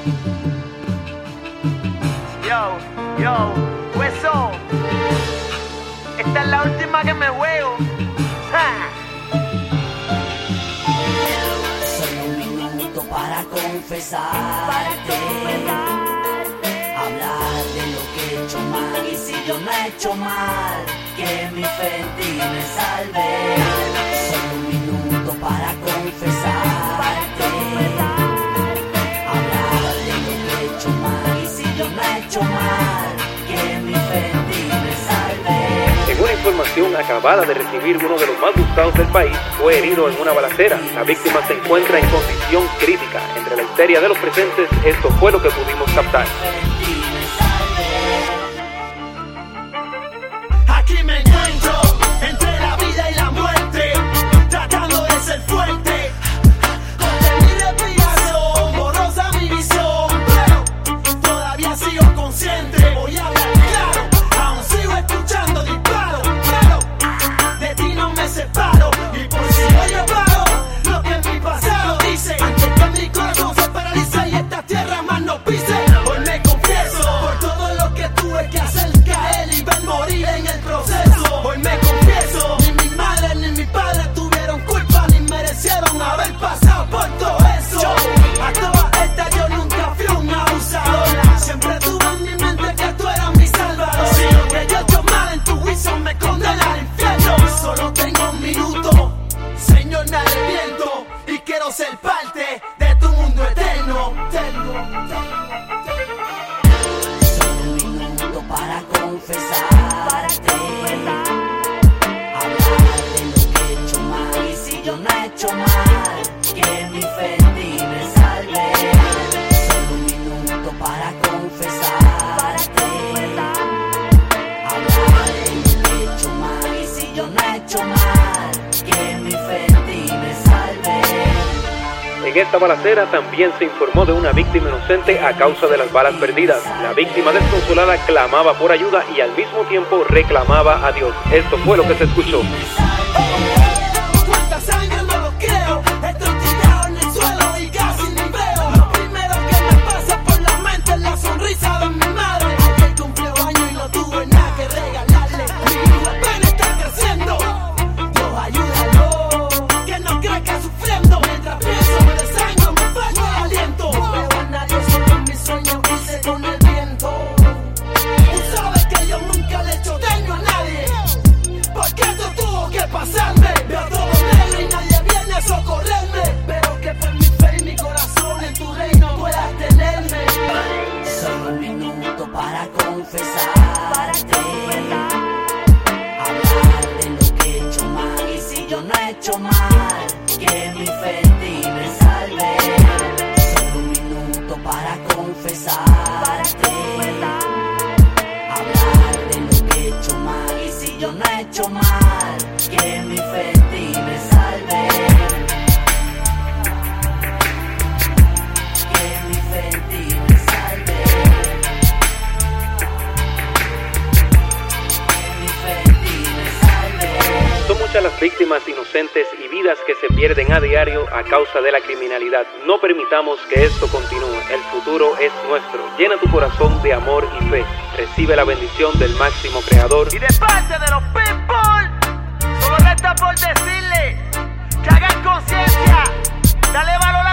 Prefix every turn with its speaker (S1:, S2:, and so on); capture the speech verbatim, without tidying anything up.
S1: Yo, yo, hueso. Esta es la última que me juego. ¡Ja!
S2: Solo un minuto para confesarte, hablar de lo que he hecho mal. Y si yo no he hecho mal, que mi fe en ti me salve. Solo un minuto para confesarte, hablar de lo que he hecho mal. Y si yo no he hecho mal, que mi fe en ti me salve.
S3: En una información acabada de recibir, uno de los más buscados del país fue herido en una balacera. La víctima se encuentra en condición crítica. Entre la histeria de los presentes, esto fue lo que pudimos captar.
S4: Aquí me encuentro entre la vida y la muerte, tratando de ser fuerte. Con mi respiración, borrosa mi visión, pero todavía sigo consciente. Voy a hablar claro, aún sigo escuchando disparos, pero de ti no me separo. Y por si no yo paro, lo que en mi pasado dice, antes que mi corazón se paralice y esta tierra más no pise. Hoy me confieso por todo lo que tuve que hacer, caer y ver morir en el proceso. Hoy me confieso, ni mi madre ni mi padre tuvieron culpa, ni merecieron haber pasado por todo eso. A todas estas yo nunca fui un abusador, siempre tuve en mi mente que tú eras mi salvador. Si lo que yo he hecho mal en tu juicio me condena al infierno, solo tengo un minuto, Señor, me arrepiento y quiero ser parte de tu mundo eterno, eterno, eterno.
S2: Solo un minuto para confesarte, hablar de lo que he hecho mal. Y si yo no he hecho mal, que mi fe en ti me salve. Solo un minuto para confesarte, hablar de lo que he hecho mal. Y si yo no he hecho mal, que mi fe en ti me salve.
S3: En esta balacera también se informó de una víctima inocente a causa de las balas perdidas. La víctima desconsolada clamaba por ayuda y al mismo tiempo reclamaba a Dios. Esto fue lo que se escuchó.
S4: Cuánta sangre no lo creo, estoy tirado en el suelo y casi ni veo. Lo primero que me pasa por la mente es la sonrisa de mi madre. Ayer cumplió años y no tuve nada que regalarle. Mi hijo apenas está creciendo, Dios ayúdalo, que no crezca sufriendo. Mientras pienso me desangro, me falta el aliento. No veo a nadie, solo en mis sueños hice con el viento. Tú sabes que yo nunca le he hecho daño a nadie, porque esto tuvo que pasarme. Veo todo negro y nadie viene a socorrerme, pero que por mi fe y mi corazón en tu reino puedas tenerme.
S2: Solo un minuto para confesarte, hablar de lo que he hecho mal. Y si yo no he hecho mal, que mi fe en ti me salve. Solo un minuto para confesarte, hablar de lo que he hecho mal. Y si yo no he hecho mal, que mi fe en ti me salve. Que mi fe en ti me salve. Que mi fe en ti me salve.
S3: Son muchas las víctimas inocentes y vidas que se pierden a diario a causa de la criminalidad. No permitamos que esto continúe. El futuro es nuestro. Llena tu corazón de amor y fe. Recibe la bendición del máximo creador.
S1: Y de parte de los people, solo resta por decirle que hagan conciencia, dale valor